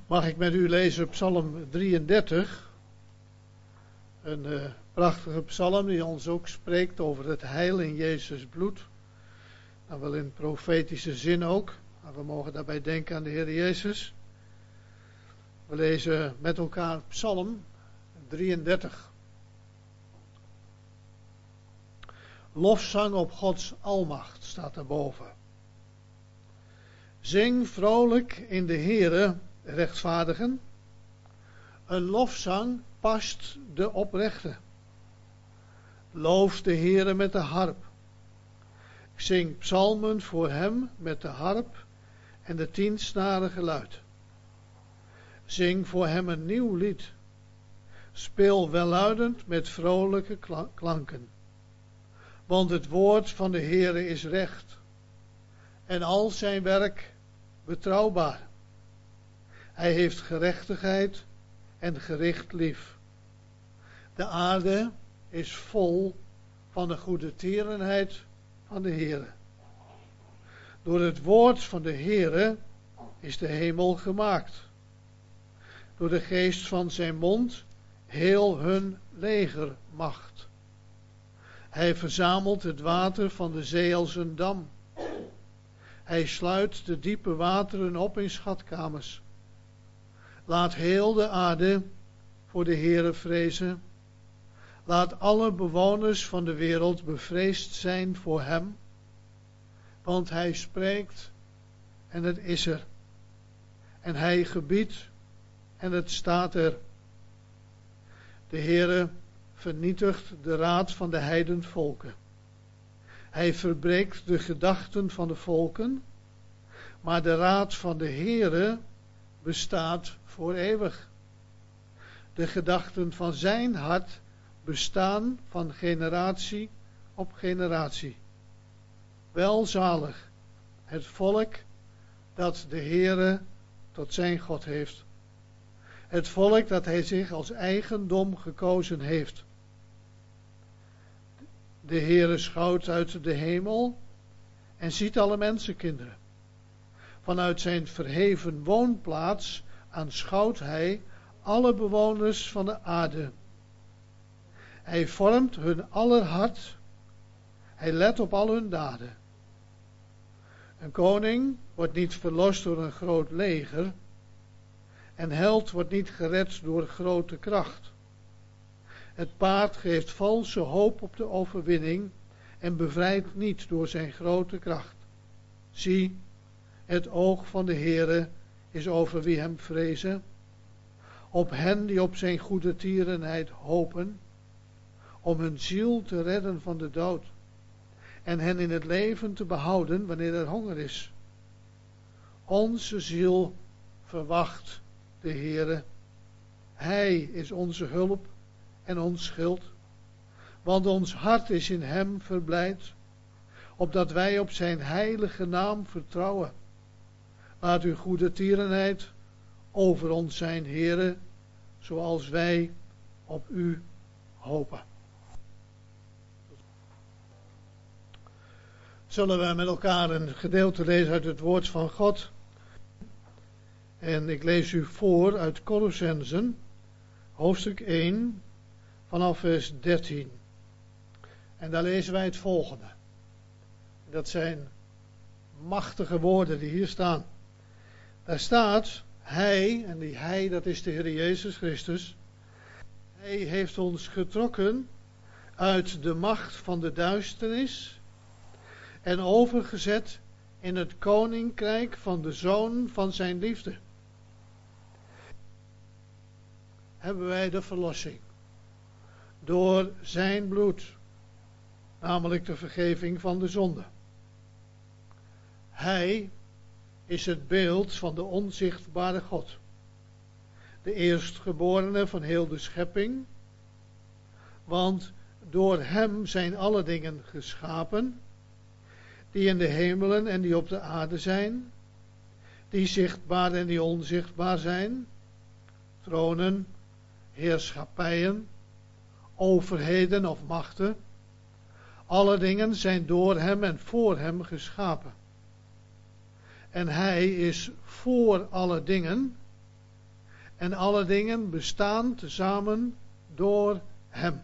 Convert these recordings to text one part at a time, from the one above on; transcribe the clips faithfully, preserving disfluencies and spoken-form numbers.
Mag ik met u lezen Psalm drieëndertig, een uh, prachtige psalm die ons ook spreekt over het heil in Jezus bloed. Nou, wel in profetische zin ook, maar we mogen daarbij denken aan de Heer Jezus. We lezen met elkaar Psalm drieëndertig. Lofzang op Gods almacht staat daarboven. Zing vrolijk in de Heere, rechtvaardigen. Een lofzang past de oprechte. Loof de Heere met de harp. Zing psalmen voor hem met de harp en de tiensnarige luid. Zing voor hem een nieuw lied. Speel welluidend met vrolijke klanken. Want het woord van de Heere is recht en al zijn werk betrouwbaar. Hij heeft gerechtigheid en gericht lief. De aarde is vol van de goede tierenheid van de Heere. Door het woord van de Heere is de hemel gemaakt. Door de geest van zijn mond heel hun legermacht. Hij verzamelt het water van de zee als een dam. Hij sluit de diepe wateren op in schatkamers. Laat heel de aarde voor de Heere vrezen. Laat alle bewoners van de wereld bevreesd zijn voor hem. Want hij spreekt en het is er. En hij gebiedt en het staat er. De Heere vernietigt de raad van de heidenvolken. Hij verbreekt de gedachten van de volken, maar de raad van de Heere bestaat voor eeuwig. De gedachten van zijn hart bestaan van generatie op generatie. Welzalig het volk dat de Heere tot zijn God heeft. Het volk dat hij zich als eigendom gekozen heeft. De Heere schouwt uit de hemel en ziet alle mensenkinderen. Vanuit zijn verheven woonplaats aanschouwt hij alle bewoners van de aarde. Hij vormt hun aller hart. Hij let op al hun daden. Een koning wordt niet verlost door een groot leger. En held wordt niet gered door grote kracht. Het paard geeft valse hoop op de overwinning en bevrijdt niet door zijn grote kracht. Zie, het oog van de Heere is over wie hem vrezen, op hen die op zijn goede tierenheid hopen, om hun ziel te redden van de dood en hen in het leven te behouden wanneer er honger is. Onze ziel verwacht de Heere. Hij is onze hulp en ons schild, want ons hart is in hem verblijd, opdat wij op zijn heilige naam vertrouwen. Laat uw goede tierenheid over ons zijn, Heere, zoals wij op u hopen. Zullen we met elkaar een gedeelte lezen uit het woord van God? En ik lees u voor uit Kolossenzen, hoofdstuk één, vanaf vers dertien. En daar lezen wij het volgende. Dat zijn machtige woorden die hier staan. Daar staat, hij, en die hij, dat is de Heer Jezus Christus. Hij heeft ons getrokken uit de macht van de duisternis en overgezet in het koninkrijk van de Zoon van zijn liefde. Hebben wij de verlossing door zijn bloed, namelijk de vergeving van de zonde. Hij is het beeld van de onzichtbare God, de eerstgeborene van heel de schepping, want door hem zijn alle dingen geschapen, die in de hemelen en die op de aarde zijn, die zichtbaar en die onzichtbaar zijn, tronen, heerschappijen, overheden of machten. Alle dingen zijn door hem en voor hem geschapen. En hij is voor alle dingen En alle dingen bestaan tezamen door hem.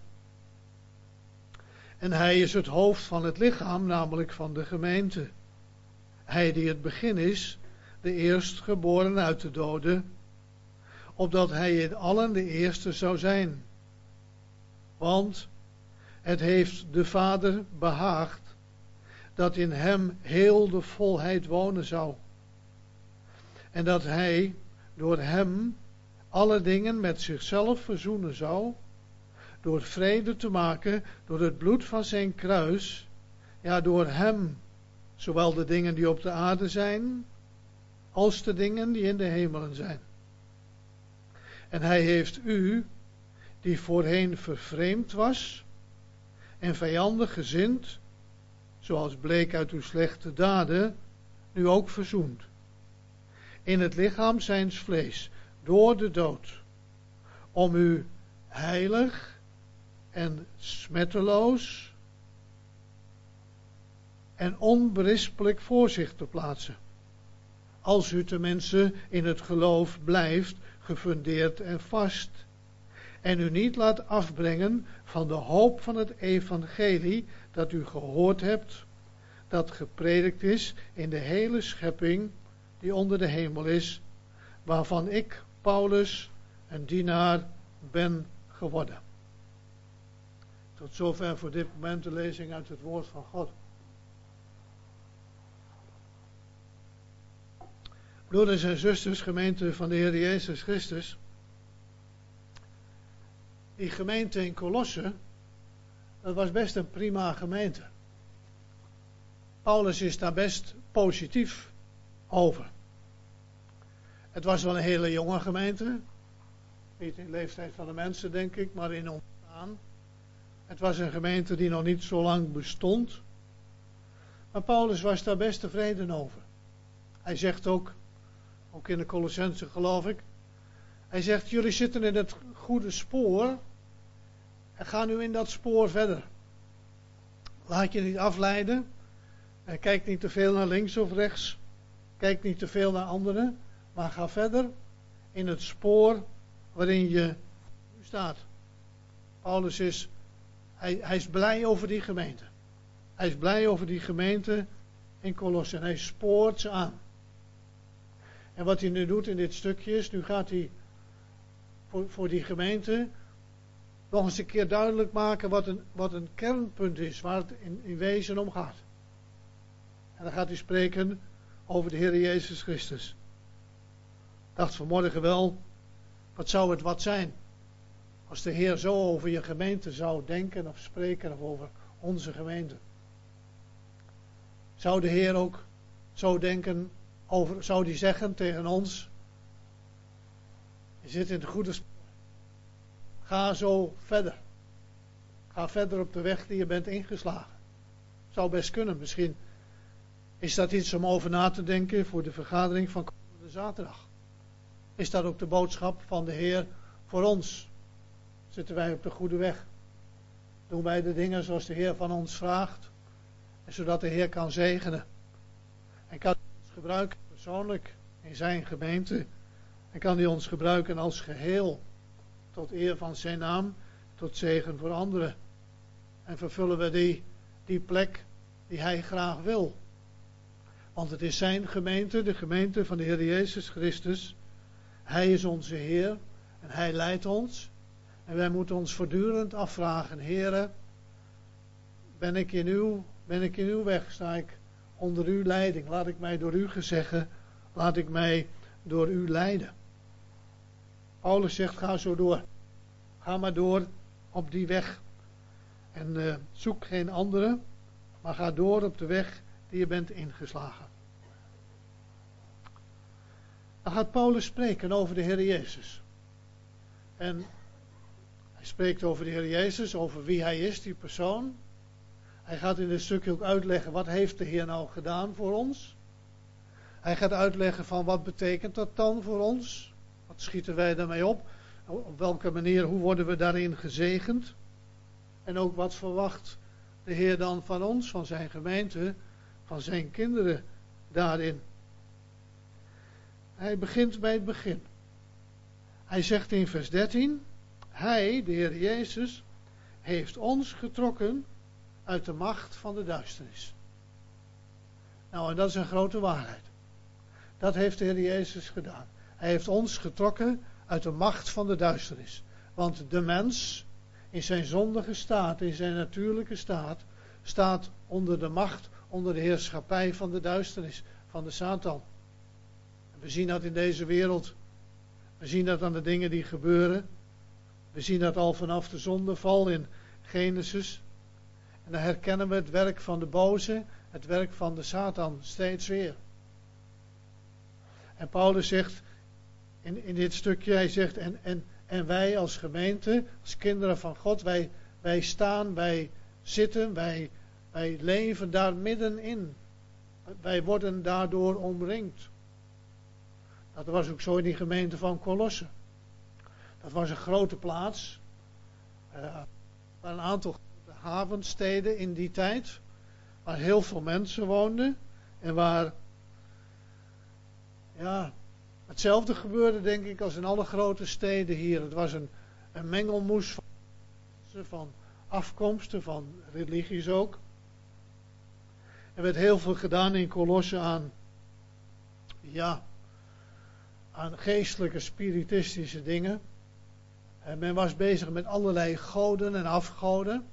En hij is het hoofd van het lichaam, namelijk van de gemeente. Hij die het begin is, de eerstgeboren uit de doden, opdat hij in allen de eerste zou zijn. Want het heeft de Vader behaagd dat in hem heel de volheid wonen zou. En dat hij door hem alle dingen met zichzelf verzoenen zou, door vrede te maken door het bloed van zijn kruis, ja, door hem, zowel de dingen die op de aarde zijn, als de dingen die in de hemelen zijn. En hij heeft u, die voorheen vervreemd was en vijandig gezind, zoals bleek uit uw slechte daden, nu ook verzoend. In het lichaam zijns vlees, door de dood, om u heilig en smetteloos en onberispelijk voor zich te plaatsen. Als u tenminste in het geloof blijft, gefundeerd en vast, en u niet laat afbrengen van de hoop van het evangelie dat u gehoord hebt, dat gepredikt is in de hele schepping die onder de hemel is, waarvan ik, Paulus, een dienaar ben geworden. Tot zover voor dit moment de lezing uit het woord van God. Broeders en zusters, gemeente van de Heer Jezus Christus. Die gemeente in Colosse, dat was best een prima gemeente. Paulus is daar best positief over. Het was wel een hele jonge gemeente. Niet in de leeftijd van de mensen, denk ik, maar in ontstaan. Het was een gemeente die nog niet zo lang bestond. Maar Paulus was daar best tevreden over. Hij zegt ook, ook in de Colossenzen geloof ik, hij zegt, jullie zitten in het goede spoor en ga nu in dat spoor verder. Laat je niet afleiden en kijk niet te veel naar links of rechts. Kijk niet te veel naar anderen, maar ga verder in het spoor waarin je nu staat. Paulus is, hij, hij is blij over die gemeente. Hij is blij over die gemeente in Colosse en hij spoort ze aan. En wat hij nu doet in dit stukje is, nu gaat hij voor, voor die gemeente nog eens een keer duidelijk maken wat een, wat een kernpunt is, waar het in, in wezen om gaat. En dan gaat hij spreken over de Heer Jezus Christus. Ik dacht vanmorgen wel, wat zou het wat zijn als de Heer zo over je gemeente zou denken of spreken of over onze gemeente. Zou de Heer ook zo denken over, zou die zeggen tegen ons, je zit in de goede spoor. Ga zo verder. Ga verder op de weg die je bent ingeslagen. Zou best kunnen. Misschien is dat iets om over na te denken voor de vergadering van komende zaterdag. Is dat ook de boodschap van de Heer voor ons? Zitten wij op de goede weg? Doen wij de dingen zoals de Heer van ons vraagt? En zodat de Heer kan zegenen. En kan hij ons gebruiken persoonlijk in zijn gemeente. En kan hij ons gebruiken als geheel. Tot eer van zijn naam. Tot zegen voor anderen. En vervullen we die, die plek die hij graag wil. Want het is zijn gemeente, de gemeente van de Heer Jezus Christus. Hij is onze Heer en hij leidt ons. En wij moeten ons voortdurend afvragen, Heere, ben ik in uw, ben ik in uw weg? Sta ik onder uw leiding? Laat ik mij door u gezeggen, laat ik mij door u leiden. Paulus zegt, ga zo door. Ga maar door op die weg. En uh, zoek geen andere, maar ga door op de weg die je bent ingeslagen. Dan gaat Paulus spreken over de Heer Jezus. En hij spreekt over de Heer Jezus, over wie hij is, die persoon. Hij gaat in dit stukje ook uitleggen, wat heeft de Heer nou gedaan voor ons? Hij gaat uitleggen van, wat betekent dat dan voor ons? Wat schieten wij daarmee op? Op welke manier, hoe worden we daarin gezegend? En ook wat verwacht de Heer dan van ons, van zijn gemeente, van zijn kinderen daarin? Hij begint bij het begin. Hij zegt in vers dertien, hij, de Heer Jezus, heeft ons getrokken uit de macht van de duisternis. Nou, en dat is een grote waarheid. Dat heeft de Heer Jezus gedaan. Hij heeft ons getrokken uit de macht van de duisternis. Want de mens, in zijn zondige staat, in zijn natuurlijke staat, staat onder de macht, onder de heerschappij van de duisternis, van de Satan. We zien dat in deze wereld. We zien dat aan de dingen die gebeuren. We zien dat al vanaf de zondeval in Genesis. En dan herkennen we het werk van de boze, het werk van de Satan steeds weer. En Paulus zegt in, in dit stukje, hij zegt, en, en, en wij als gemeente, als kinderen van God, wij, wij staan, wij zitten, wij, wij leven daar middenin. Wij worden daardoor omringd. Dat was ook zo in die gemeente van Colosse. Dat was een grote plaats. Uh, waar een aantal havensteden in die tijd. Waar heel veel mensen woonden. En waar ja, hetzelfde gebeurde denk ik als in alle grote steden hier. Het was een, een mengelmoes van, van afkomsten, van religies ook. Er werd heel veel gedaan in Colosse aan, ja, aan geestelijke, spiritistische dingen. En men was bezig met allerlei goden en afgoden.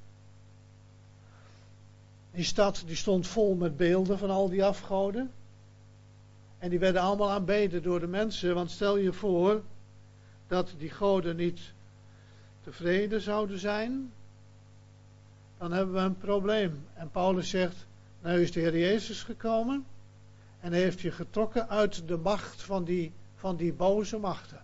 Die stad die stond vol met beelden van al die afgoden. En die werden allemaal aanbeden door de mensen. Want stel je voor dat die goden niet tevreden zouden zijn. Dan hebben we een probleem. En Paulus zegt, nou is de Heer Jezus gekomen. En hij heeft je getrokken uit de macht van die, van die boze machten.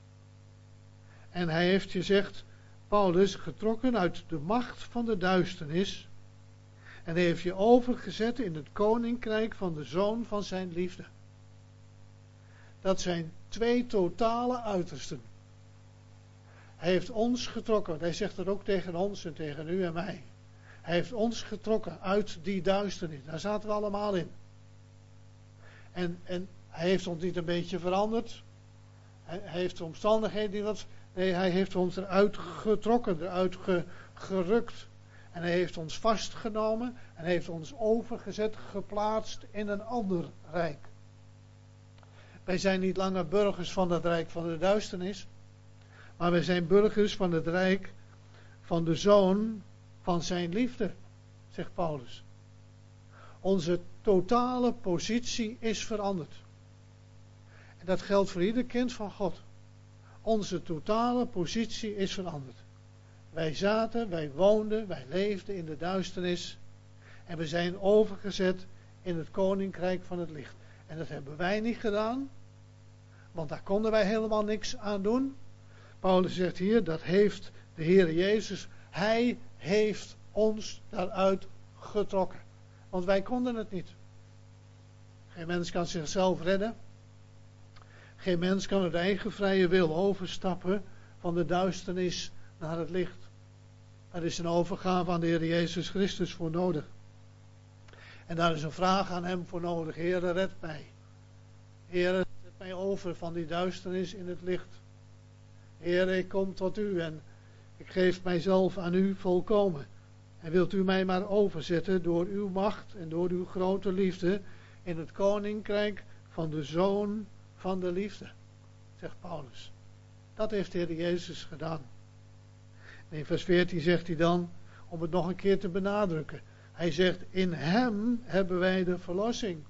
En hij heeft je, zegt Paulus, getrokken uit de macht van de duisternis. En hij heeft je overgezet in het koninkrijk van de Zoon van zijn liefde. Dat zijn twee totale uitersten. Hij heeft ons getrokken, hij zegt dat ook tegen ons en tegen u en mij. Hij heeft ons getrokken uit die duisternis. Daar zaten we allemaal in. En, en hij heeft ons niet een beetje veranderd. Hij, hij heeft de omstandigheden die wat. Nee, hij heeft ons eruit getrokken, eruit ge, gerukt. En hij heeft ons vastgenomen en hij heeft ons overgezet, geplaatst in een ander rijk. Wij zijn niet langer burgers van het rijk van de duisternis, maar wij zijn burgers van het rijk van de Zoon van zijn liefde, zegt Paulus. Onze totale positie is veranderd. En dat geldt voor ieder kind van God. Onze totale positie is veranderd. Wij zaten, wij woonden, wij leefden in de duisternis. En we zijn overgezet in het koninkrijk van het licht. En dat hebben wij niet gedaan. Want daar konden wij helemaal niks aan doen. Paulus zegt hier, dat heeft de Heer Jezus. Hij heeft ons daaruit getrokken. Want wij konden het niet. Geen mens kan zichzelf redden. Geen mens kan uit eigen vrije wil overstappen van de duisternis naar het licht. Daar is een overgave aan de Heer Jezus Christus voor nodig. En daar is een vraag aan hem voor nodig. Heere, red mij. Heere, zet mij over van die duisternis in het licht. Heere, ik kom tot u en ik geef mijzelf aan u volkomen. En wilt u mij maar overzetten door uw macht en door uw grote liefde in het koninkrijk van de Zoon van de liefde, zegt Paulus. Dat heeft de Heer Jezus gedaan. En in vers veertien zegt hij dan, om het nog een keer te benadrukken. Hij zegt, in hem hebben wij de verlossing.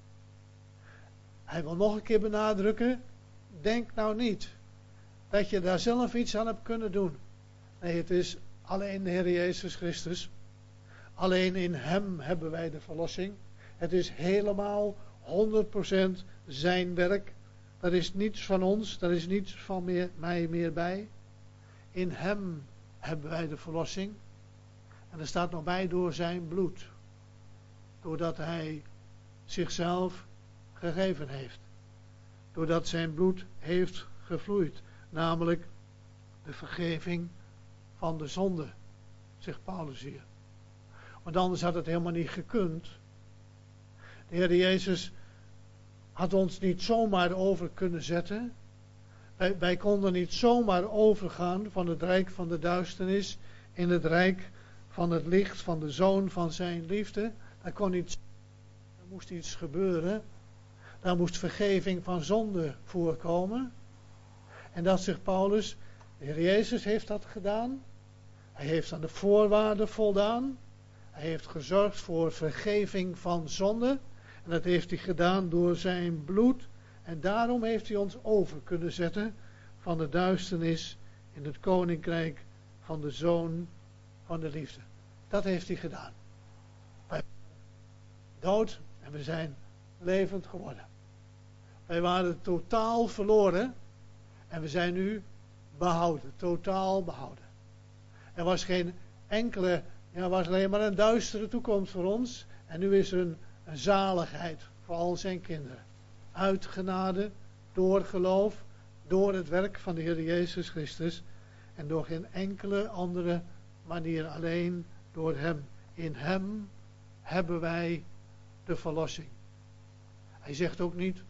Hij wil nog een keer benadrukken, denk nou niet dat je daar zelf iets aan hebt kunnen doen. Nee, het is alleen de Heer Jezus Christus. Alleen in hem hebben wij de verlossing. Het is helemaal honderd procent zijn werk. Er is niets van ons, er is niets van meer, mij meer bij. In hem hebben wij de verlossing. En er staat nog bij door zijn bloed. Doordat hij zichzelf gegeven heeft. Doordat zijn bloed heeft gevloeid. Namelijk de vergeving van de zonde, zegt Paulus hier. Want anders had het helemaal niet gekund. De Heer Jezus had ons niet zomaar over kunnen zetten. Wij, wij konden niet zomaar overgaan van het rijk van de duisternis in het rijk van het licht van de Zoon van zijn liefde. Daar kon iets, er moest iets gebeuren. Daar moest vergeving van zonde voorkomen. En dat zegt Paulus, de Heer Jezus heeft dat gedaan. Hij heeft aan de voorwaarden voldaan. Hij heeft gezorgd voor vergeving van zonde. En dat heeft hij gedaan door zijn bloed. En daarom heeft hij ons over kunnen zetten van de duisternis in het koninkrijk van de Zoon van de liefde. Dat heeft hij gedaan. Wij waren dood en we zijn levend geworden. Wij waren totaal verloren en we zijn nu behouden, totaal behouden. Er was geen enkele, ja, er was alleen maar een duistere toekomst voor ons. En nu is er een, een zaligheid voor al zijn kinderen. Uit genade, door geloof, door het werk van de Heer Jezus Christus. En door geen enkele andere manier, alleen door Hem. In Hem hebben wij de verlossing. Hij zegt ook niet,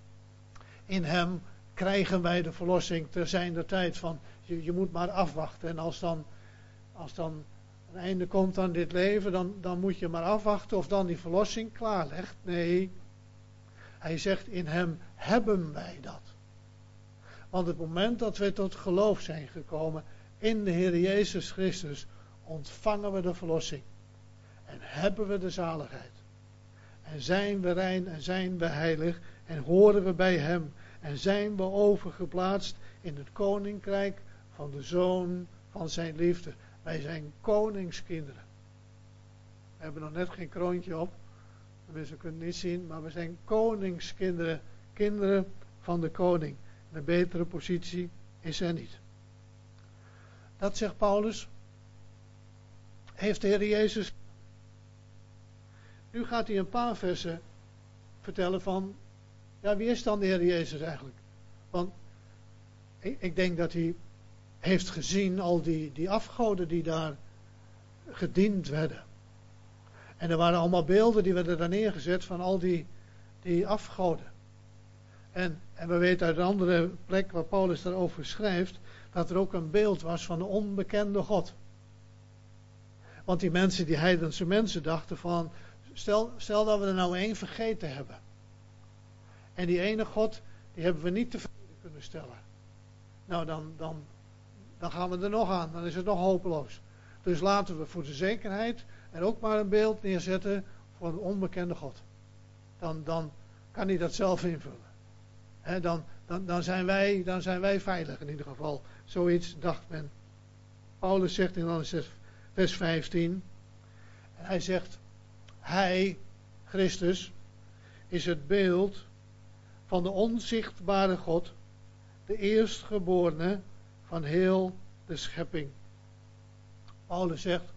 in Hem krijgen wij de verlossing ter zijner tijd. Van, je, je moet maar afwachten. En als dan, als dan een einde komt aan dit leven, dan, dan moet je maar afwachten of dan die verlossing klaarlegt. Nee, hij zegt, in Hem hebben wij dat. Want het moment dat we tot geloof zijn gekomen in de Heer Jezus Christus, ontvangen we de verlossing. En hebben we de zaligheid. En zijn we rein en zijn we heilig en horen we bij Hem. En zijn we overgeplaatst in het koninkrijk van de Zoon van zijn liefde. Wij zijn koningskinderen. We hebben nog net geen kroontje op. We kunnen het niet zien, maar we zijn koningskinderen. Kinderen van de koning. Een betere positie is er niet. Dat zegt Paulus. Heeft de Heer Jezus. Nu gaat hij een paar versen vertellen van. Ja, wie is dan de Heer Jezus eigenlijk? Want ik, ik denk dat hij heeft gezien al die, die afgoden die daar gediend werden. En er waren allemaal beelden die werden daar neergezet van al die, die afgoden. En, en we weten uit een andere plek waar Paulus daarover schrijft, dat er ook een beeld was van de onbekende God. Want die mensen, die heidense mensen, dachten van, stel, stel dat we er nou één vergeten hebben. En die ene God, die hebben we niet tevreden kunnen stellen. Nou, dan, dan, dan gaan we er nog aan. Dan is het nog hopeloos. Dus laten we voor de zekerheid er ook maar een beeld neerzetten voor een onbekende God. Dan, dan kan hij dat zelf invullen. He, dan, dan, dan, zijn wij, dan zijn wij veilig in ieder geval. Zoiets dacht men. Paulus zegt in vers vijftien. Hij zegt, hij, Christus, is het beeld van de onzichtbare God, de eerstgeborene van heel de schepping. Paulus zegt,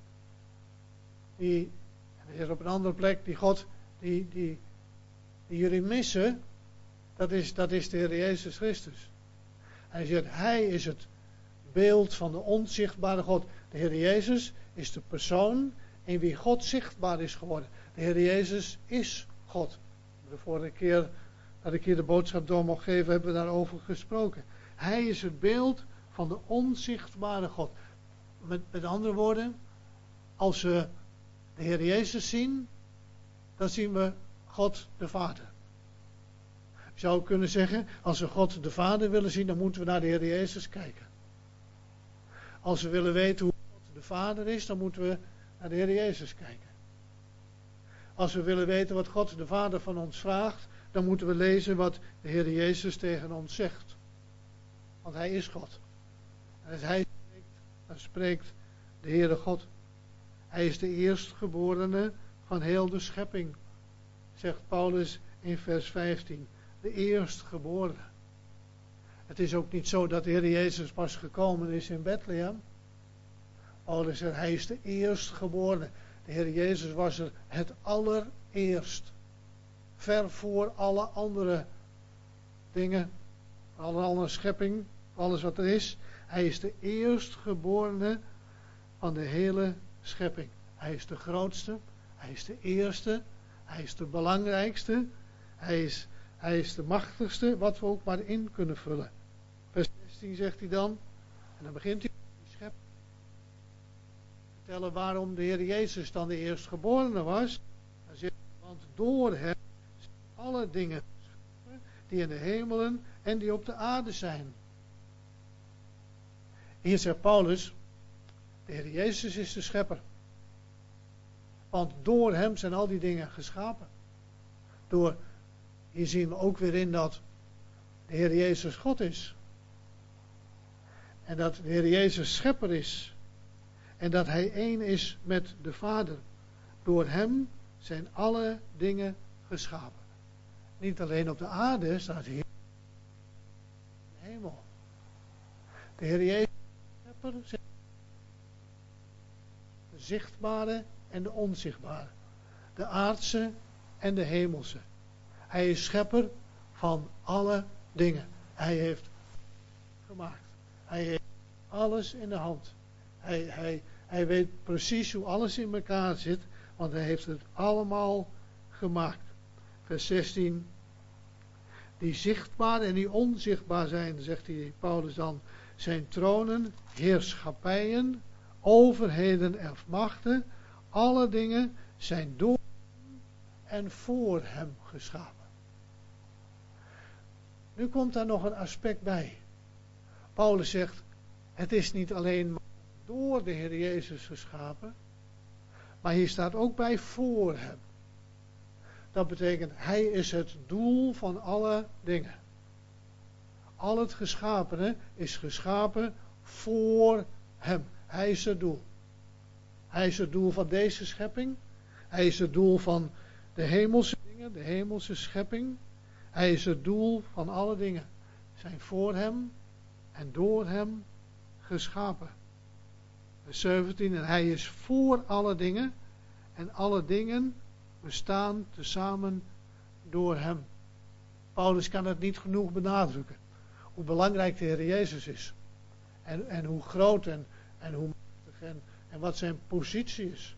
die, en er is op een andere plek, die God, die, die, die jullie missen, dat is, dat is de Heer Jezus Christus. Hij zegt, hij is het beeld van de onzichtbare God. De Heer Jezus is de persoon in wie God zichtbaar is geworden. De Heer Jezus is God. De vorige keer dat ik hier de boodschap door mocht geven, hebben we daarover gesproken. Hij is het beeld van de onzichtbare God. Met, met andere woorden, als we de Heer Jezus zien, dan zien we God de Vader. Je zou kunnen zeggen, als we God de Vader willen zien, dan moeten we naar de Heer Jezus kijken. Als we willen weten hoe God de Vader is, dan moeten we naar de Heer Jezus kijken. Als we willen weten wat God de Vader van ons vraagt, dan moeten we lezen wat de Heer Jezus tegen ons zegt. Want Hij is God. En als Hij spreekt, dan spreekt de Heere God. Hij is de eerstgeborene van heel de schepping, zegt Paulus in vers vijftien. De eerstgeborene. Het is ook niet zo dat de Heer Jezus pas gekomen is in Bethlehem. Paulus zegt, Hij is de eerstgeborene. De Heer Jezus was er het allereerst. Ver voor alle andere dingen, alle andere schepping, alles wat er is. Hij is de eerstgeborene van de hele schepping. Hij is de grootste, hij is de eerste, hij is de belangrijkste, hij is, hij is de machtigste, wat we ook maar in kunnen vullen. zestien zegt hij dan, en dan begint hij met die schepping. Vertellen waarom de Heer Jezus dan de eerstgeborene was. Dan zegt hij, want door hem zijn alle dingen geschapen die in de hemelen en die op de aarde zijn. Hier zegt Paulus, de Heer Jezus is de schepper. Want door hem zijn al die dingen geschapen. Door, hier zien we ook weer in dat de Heer Jezus God is. En dat de Heer Jezus schepper is. En dat hij één is met de Vader. Door hem zijn alle dingen geschapen. Niet alleen op de aarde staat hier. In de hemel. De Heer Jezus is schepper. De zichtbare en de onzichtbare. De aardse en de hemelse. Hij is schepper van alle dingen. Hij heeft gemaakt. Hij heeft alles in de hand. Hij, hij, hij weet precies hoe alles in elkaar zit. Want hij heeft het allemaal gemaakt. Vers zestien. Die zichtbaar en die onzichtbaar zijn, zegt hij, Paulus dan. Zijn tronen, heerschappijen, overheden en machten. Alle dingen zijn door en voor hem geschapen. Nu komt daar nog een aspect bij. Paulus zegt, het is niet alleen door de Heer Jezus geschapen, maar hier staat ook bij voor hem. Dat betekent, hij is het doel van alle dingen. Al het geschapene is geschapen voor hem. Hij is het doel. Hij is het doel van deze schepping. Hij is het doel van de hemelse dingen, de hemelse schepping. Hij is het doel van alle dingen. Zijn voor hem en door hem geschapen. Vers zeventien. En hij is voor alle dingen. En alle dingen bestaan tezamen door hem. Paulus kan het niet genoeg benadrukken. Hoe belangrijk de Heer Jezus is. En, en hoe groot en, en hoe machtig en, en wat zijn positie is.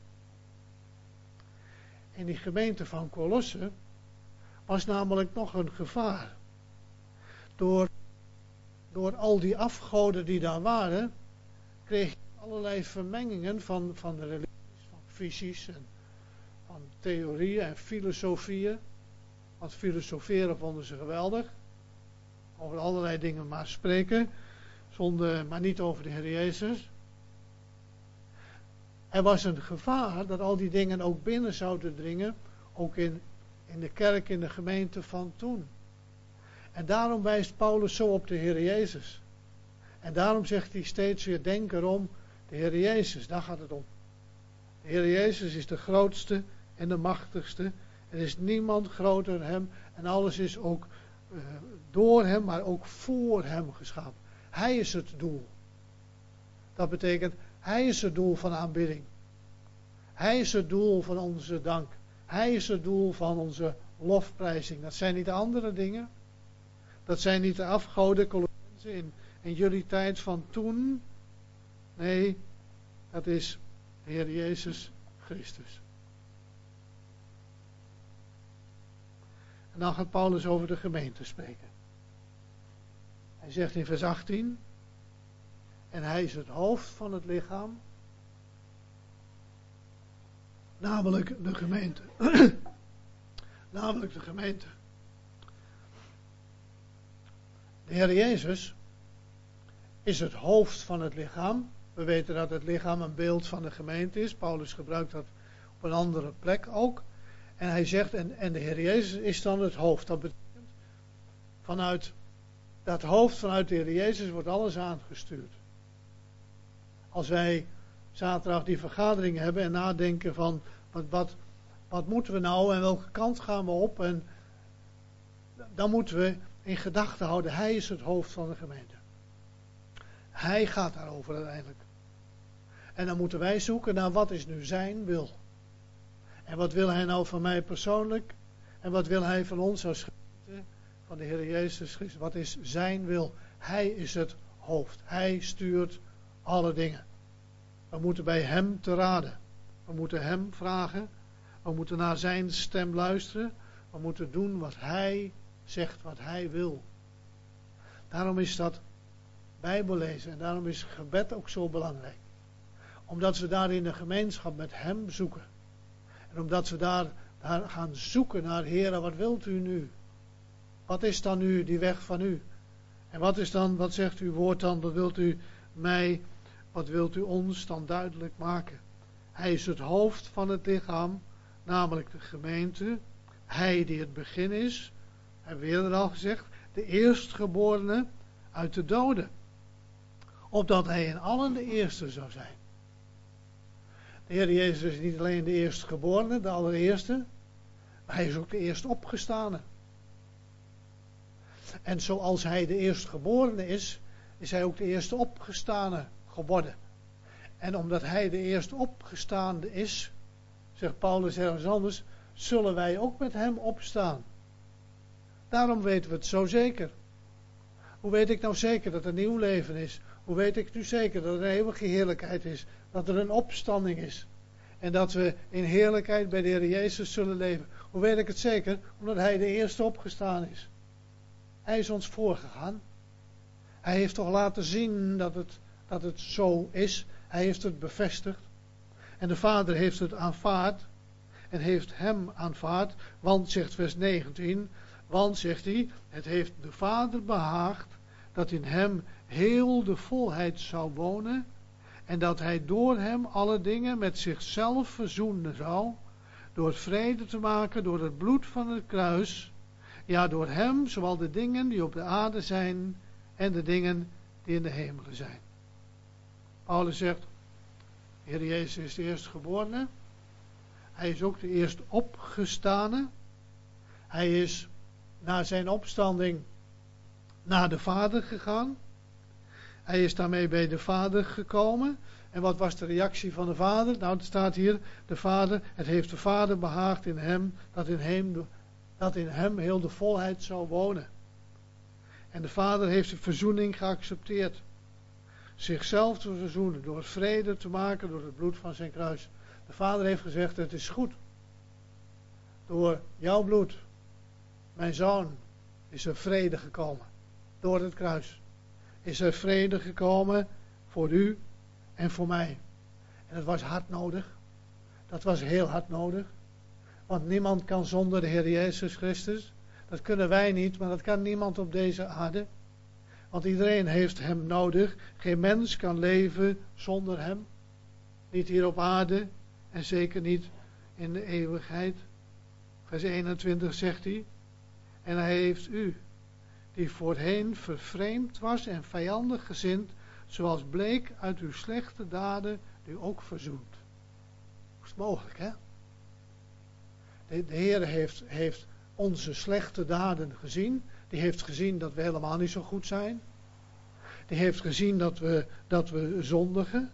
In die gemeente van Colosse was namelijk nog een gevaar. Door, door al die afgoden die daar waren, kreeg je allerlei vermengingen van, van de religies, van visies en van theorieën en filosofieën. Want filosoferen vonden ze geweldig. Over allerlei dingen maar spreken, zonder, maar niet over de Heer Jezus. Er was een gevaar dat al die dingen ook binnen zouden dringen, ook in, in de kerk, in de gemeente van toen. En daarom wijst Paulus zo op de Heer Jezus. En daarom zegt hij steeds weer, denk erom, de Heer Jezus, daar gaat het om. De Heer Jezus is de grootste en de machtigste. Er is niemand groter dan hem en alles is ook uh, door hem, maar ook voor hem geschapen. Hij is het doel. Dat betekent, hij is het doel van aanbidding. Hij is het doel van onze dank. Hij is het doel van onze lofprijzing. Dat zijn niet de andere dingen. Dat zijn niet de afgoden Colossenzen in, in jullie tijd van toen. Nee, dat is de Heer Jezus Christus. En dan gaat Paulus over de gemeente spreken. Hij zegt in vers achttien. En hij is het hoofd van het lichaam. Namelijk de gemeente. Namelijk de gemeente. De Heer Jezus is het hoofd van het lichaam. We weten dat het lichaam een beeld van de gemeente is. Paulus gebruikt dat op een andere plek ook. En hij zegt, en, en de Heer Jezus is dan het hoofd. Dat betekent, vanuit dat hoofd, vanuit de Heer Jezus wordt alles aangestuurd. Als wij zaterdag die vergadering hebben en nadenken van, wat, wat, wat moeten we nou en welke kant gaan we op? En dan moeten we in gedachten houden, hij is het hoofd van de gemeente. Hij gaat daarover uiteindelijk. En dan moeten wij zoeken naar wat is nu zijn wil. En wat wil hij nou van mij persoonlijk? En wat wil hij van ons als gemeente? Van de Heer Jezus Christus. Wat is zijn wil? Hij is het hoofd. Hij stuurt alle dingen. We moeten bij hem te raden. We moeten hem vragen. We moeten naar zijn stem luisteren. We moeten doen wat hij zegt, wat hij wil. Daarom is dat Bijbel lezen. En daarom is gebed ook zo belangrijk. Omdat we daar in de gemeenschap met hem zoeken. En omdat we daar, daar gaan zoeken naar, Heere, wat wilt u nu? Wat is dan nu die weg van u? En wat is dan, wat zegt uw woord dan? Wat wilt u mij, wat wilt u ons dan duidelijk maken? Hij is het hoofd van het lichaam, namelijk de gemeente. Hij die het begin is, hebben we eerder al gezegd, de eerstgeborene uit de doden. Opdat hij in allen de eerste zou zijn. De Heer Jezus is niet alleen de eerstgeborene, de allereerste, maar hij is ook de eerstopgestane. En zoals hij de eerstgeborene is, is hij ook de eerste opgestane geworden. En omdat hij de eerste opgestaande is, zegt Paulus ergens anders, zullen wij ook met hem opstaan. Daarom weten we het zo zeker. Hoe weet ik nou zeker dat er nieuw leven is? Hoe weet ik nu zeker dat er een eeuwige heerlijkheid is? Dat er een opstanding is? En dat we in heerlijkheid bij de Heer Jezus zullen leven? Hoe weet ik het zeker? Omdat hij de eerste opgestaan is. Hij is ons voorgegaan. Hij heeft toch laten zien dat het, dat het zo is. Hij heeft het bevestigd. En de Vader heeft het aanvaard. En heeft hem aanvaard. Want, zegt vers negentien. Want, zegt hij, het heeft de Vader behaagd dat in hem heel de volheid zou wonen. En dat hij door hem alle dingen met zichzelf verzoenen zou. Door vrede te maken door het bloed van het kruis. Ja, door hem, zowel de dingen die op de aarde zijn en de dingen die in de hemelen zijn. Paulus zegt, de Heer Jezus is de eerstgeborene. Hij is ook de eerstopgestane. Hij is na zijn opstanding naar de Vader gegaan. Hij is daarmee bij de Vader gekomen. En wat was de reactie van de Vader? Nou, het staat hier, de Vader, het heeft de Vader behaagd in hem, dat in hem, dat in hem heel de volheid zou wonen. En de Vader heeft de verzoening geaccepteerd. Zichzelf te verzoenen, door vrede te maken door het bloed van zijn kruis. De Vader heeft gezegd, het is goed. Door jouw bloed, mijn zoon, is er vrede gekomen. Door het kruis. Is er vrede gekomen voor u en voor mij. En dat was hard nodig. Dat was heel hard nodig. Want niemand kan zonder de Heer Jezus Christus. Dat kunnen wij niet, maar dat kan niemand op deze aarde. Want iedereen heeft hem nodig. Geen mens kan leven zonder hem. Niet hier op aarde en zeker niet in de eeuwigheid. Vers eenentwintig zegt hij. En hij heeft u, die voorheen vervreemd was en vijandig gezind, zoals bleek uit uw slechte daden, nu ook verzoend. Dat is mogelijk, hè? De, de Heer heeft, heeft onze slechte daden gezien. Die heeft gezien dat we helemaal niet zo goed zijn. Die heeft gezien dat we, dat we zondigen.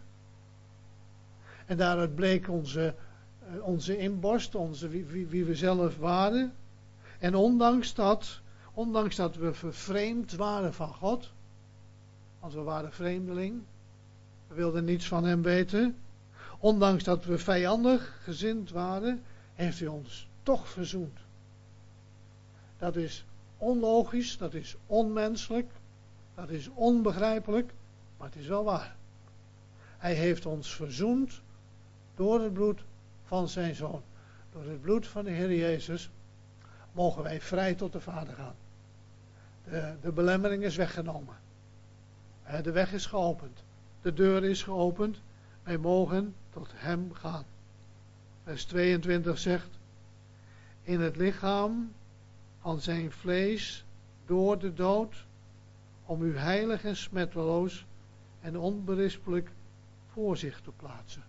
En daaruit bleek onze, onze inborst, onze, wie, wie, wie we zelf waren. En ondanks dat, ondanks dat we vervreemd waren van God, want we waren vreemdeling, we wilden niets van hem weten, ondanks dat we vijandig gezind waren, heeft hij ons toch verzoend. Dat is onlogisch, dat is onmenselijk, dat is onbegrijpelijk, maar het is wel waar. Hij heeft ons verzoend door het bloed van zijn Zoon. Door het bloed van de Heer Jezus mogen wij vrij tot de Vader gaan. De, de belemmering is weggenomen. De weg is geopend. De deur is geopend. Wij mogen tot hem gaan. Vers tweeëntwintig zegt, in het lichaam van zijn vlees door de dood, om u heilig en smetteloos en onberispelijk voor zich te plaatsen.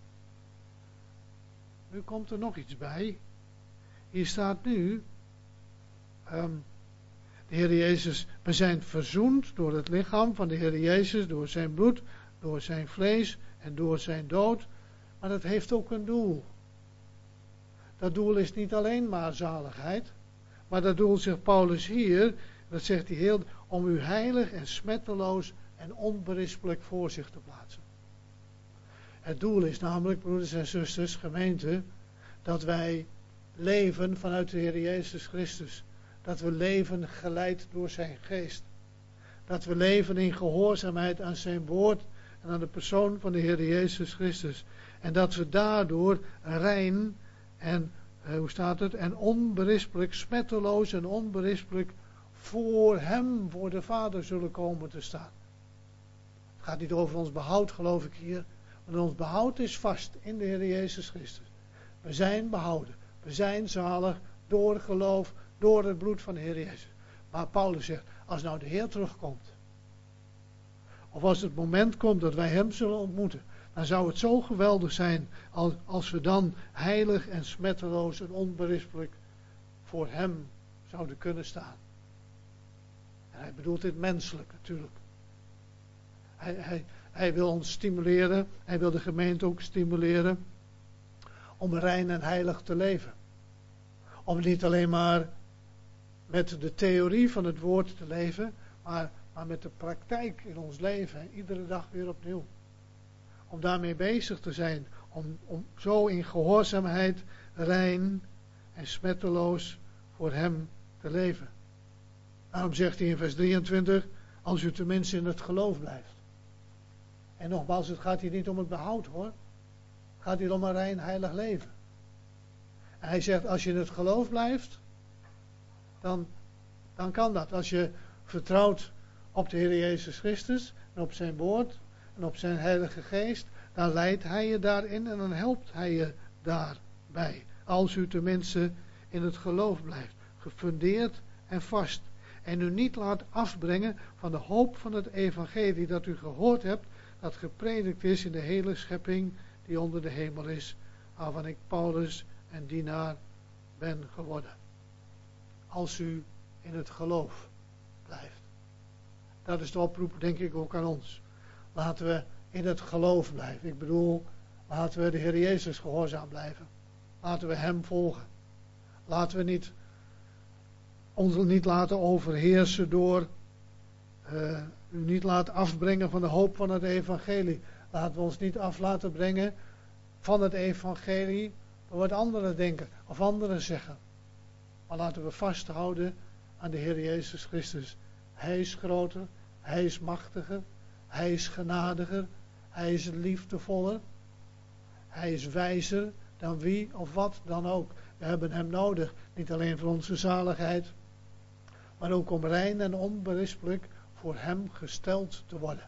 Nu komt er nog iets bij. Hier staat nu, um, de Heer Jezus, we zijn verzoend door het lichaam van de Heer Jezus, door zijn bloed, door zijn vlees en door zijn dood. Maar dat heeft ook een doel. Dat doel is niet alleen maar zaligheid, maar dat doel, zegt Paulus hier, dat zegt hij heel, om u heilig en smetteloos en onberispelijk voor zich te plaatsen. Het doel is namelijk, broeders en zusters, gemeente, dat wij leven vanuit de Heer Jezus Christus. Dat we leven geleid door zijn geest. dat we leven in gehoorzaamheid aan zijn woord en aan de persoon van de Heer Jezus Christus. En dat we daardoor rein en, eh, hoe staat het, en onberispelijk, smetteloos en onberispelijk voor hem, voor de Vader zullen komen te staan. Het gaat niet over ons behoud, geloof ik hier. Want ons behoud is vast in de Heer Jezus Christus. We zijn behouden. We zijn zalig door geloof, door het bloed van de Heer Jezus. Maar Paulus zegt, als nou de Heer terugkomt, of als het moment komt dat wij hem zullen ontmoeten, dan zou het zo geweldig zijn als, als we dan heilig en smetteloos en onberispelijk voor hem zouden kunnen staan. En hij bedoelt dit menselijk natuurlijk. Hij, hij, hij wil ons stimuleren, hij wil de gemeente ook stimuleren om rein en heilig te leven. Om niet alleen maar met de theorie van het woord te leven, maar, maar met de praktijk in ons leven, iedere dag weer opnieuw. Om daarmee bezig te zijn, om, om zo in gehoorzaamheid, rein en smetteloos voor hem te leven. Daarom zegt hij in vers drieëntwintig, als u tenminste in het geloof blijft. En nogmaals, het gaat hier niet om het behoud hoor. Het gaat hier om een rein heilig leven. En hij zegt, als je in het geloof blijft, dan, dan kan dat. Als je vertrouwt op de Heer Jezus Christus en op zijn woord en op zijn Heilige Geest, dan leidt hij je daarin en dan helpt hij je daarbij. Als u tenminste in het geloof blijft, gefundeerd en vast. En u niet laat afbrengen van de hoop van het evangelie dat u gehoord hebt, dat gepredikt is in de hele schepping die onder de hemel is, waarvan ik Paulus en dienaar ben geworden. Als u in het geloof blijft. Dat is de oproep, denk ik, ook aan ons. Laten we in het geloof blijven. Ik bedoel, laten we de Heer Jezus gehoorzaam blijven. Laten we hem volgen. Laten we niet, ons niet laten overheersen door, uh, u niet laten afbrengen van de hoop van het evangelie. Laten we ons niet af laten brengen van het evangelie door wat anderen denken of anderen zeggen. Maar laten we vasthouden aan de Heer Jezus Christus. Hij is groter, hij is machtiger, hij is genadiger, hij is liefdevoller, hij is wijzer dan wie of wat dan ook. We hebben hem nodig, niet alleen voor onze zaligheid, maar ook om rein en onberispelijk voor hem gesteld te worden.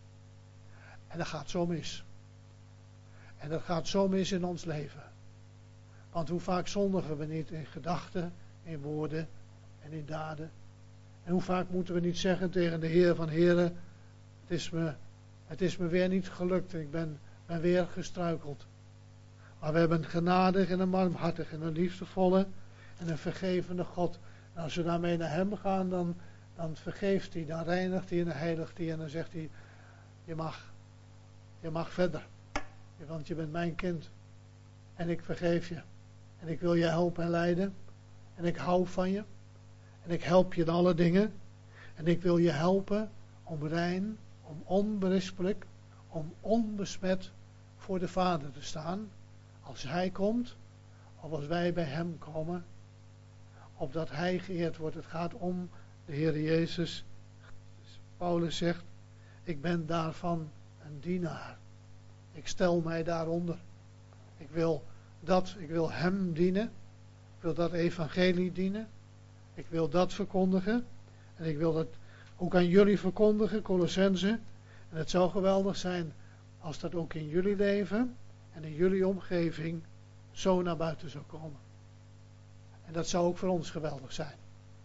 En dat gaat zo mis. En dat gaat zo mis in ons leven. Want hoe vaak zondigen we niet in gedachten, in woorden en in daden. En hoe vaak moeten we niet zeggen tegen de Heer van Heren, het is me, het is me weer niet gelukt, ik ben, ben weer gestruikeld. Maar we hebben een genadig en een barmhartig en een liefdevolle en een vergevende God. En als we daarmee naar hem gaan, dan, dan vergeeft hij, dan reinigt hij en dan heiligt hij en dan zegt hij, je mag, je mag verder. Want je bent mijn kind. En ik vergeef je. En ik wil je helpen en leiden. En ik hou van je. En ik help je in alle dingen. En ik wil je helpen om rein, om onberispelijk, om onbesmet voor de Vader te staan. Als hij komt, of als wij bij hem komen. Opdat hij geëerd wordt. Het gaat om de Heer Jezus. Paulus zegt, ik ben daarvan een dienaar. Ik stel mij daaronder. Ik wil dat, ik wil hem dienen. Ik wil dat evangelie dienen. Ik wil dat verkondigen. En ik wil dat ook aan jullie verkondigen, Colossense. En het zou geweldig zijn als dat ook in jullie leven en in jullie omgeving zo naar buiten zou komen. En dat zou ook voor ons geweldig zijn.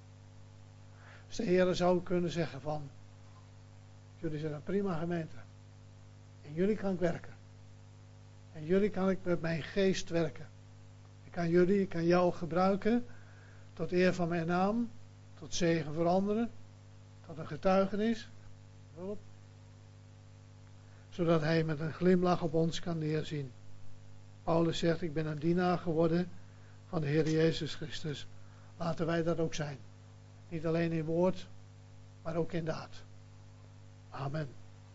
Dus de Heer zou kunnen zeggen van, jullie zijn een prima gemeente. En jullie kan ik werken. En jullie kan ik met mijn geest werken. Ik kan jullie, ik kan jou gebruiken tot eer van mijn naam, tot zegen voor anderen, tot een getuigenis, zodat hij met een glimlach op ons kan neerzien. Paulus zegt, ik ben een dienaar geworden van de Heer Jezus Christus. Laten wij dat ook zijn. Niet alleen in woord, maar ook in daad. Amen.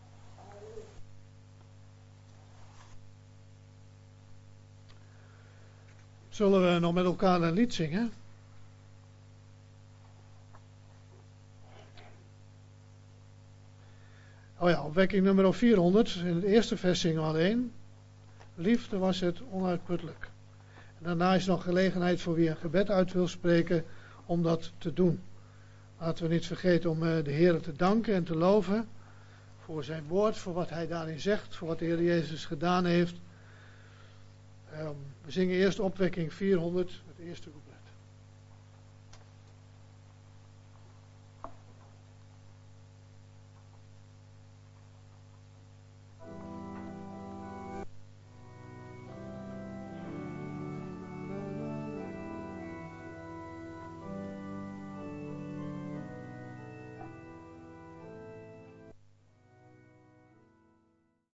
Zullen we nog met elkaar een lied zingen? Oh ja, opwekking nummer vierhonderd. In het eerste vers zingen we alleen. Liefde was het onuitputtelijk. En daarna is nog gelegenheid voor wie een gebed uit wil spreken om dat te doen. Laten we niet vergeten om de Heer te danken en te loven voor zijn woord, voor wat hij daarin zegt, voor wat de Heer Jezus gedaan heeft. Um, we zingen eerst opwekking vierhonderd, het eerste couplet.